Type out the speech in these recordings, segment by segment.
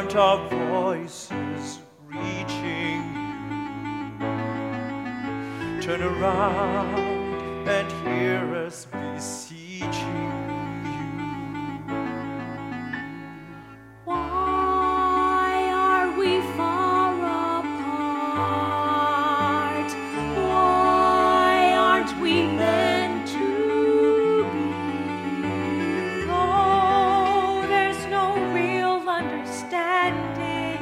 sound of voices reaching you. Turn around and hear us beseeching you. Why are we far apart? Why aren't we meant to be? Oh, there's no real understanding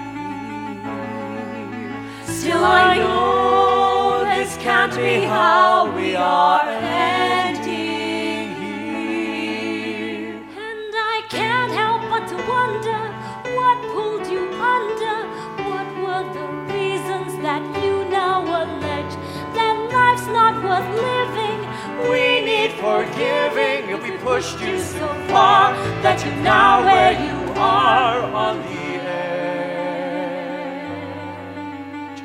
here. Still I know this can't be how we are ending here. And I can't help but to wonder what pulled you under. What were the reasons that you now allege that life's not worth living? We need forgiving if we pushed you so far that you're now where you are on the edge.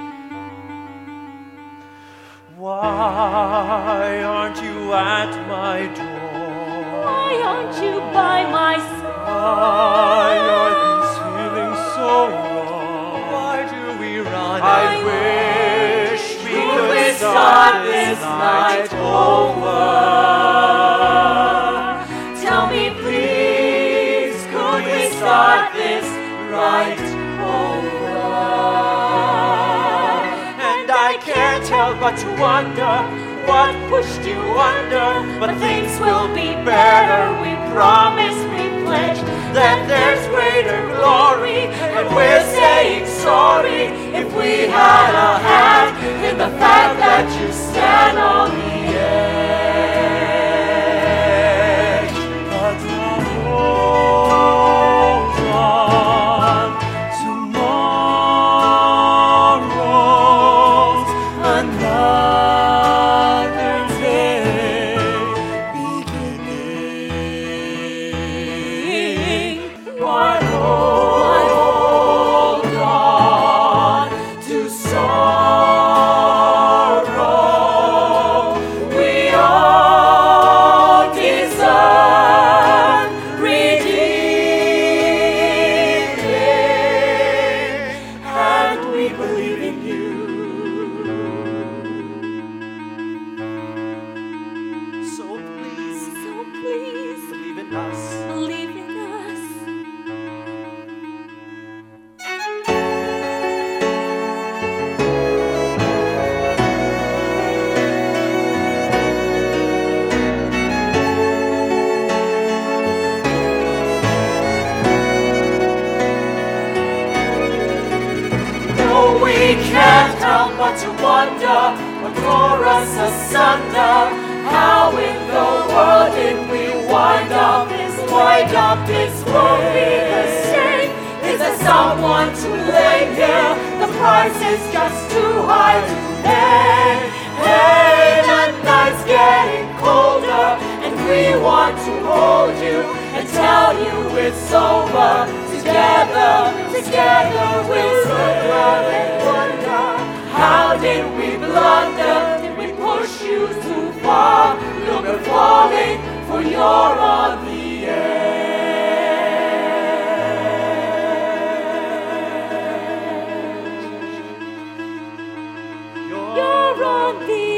Why aren't you at my door? Why aren't you by my Why side? are these feelings so wrong? Why do we run? I wish we could start this night over. Tell me please, could we start this right over? And I can't help but to wonder what pushed you under. But things will be better, we promise, we pledge that there's greater glory. And we're saying sorry if we had a hand in the fact that you stand on the edge. But now hold on, tomorrow's another day beginning. Why hold on to sorrow? We all deserve redeeming, and we believe in you. So please, believe in us. Believe in us. No, we can't help but to wonder what tore us asunder. How in the world did we wind up this way? Won't be the same. Is there someone to blame here? The price is just too high to pay. Hey, the night's getting colder, and we want to hold you and tell you it's over. Together we'll suffer and wonder. How did we blunder? Did we push you too far? Look, we're falling, for you're on the edge. You're on the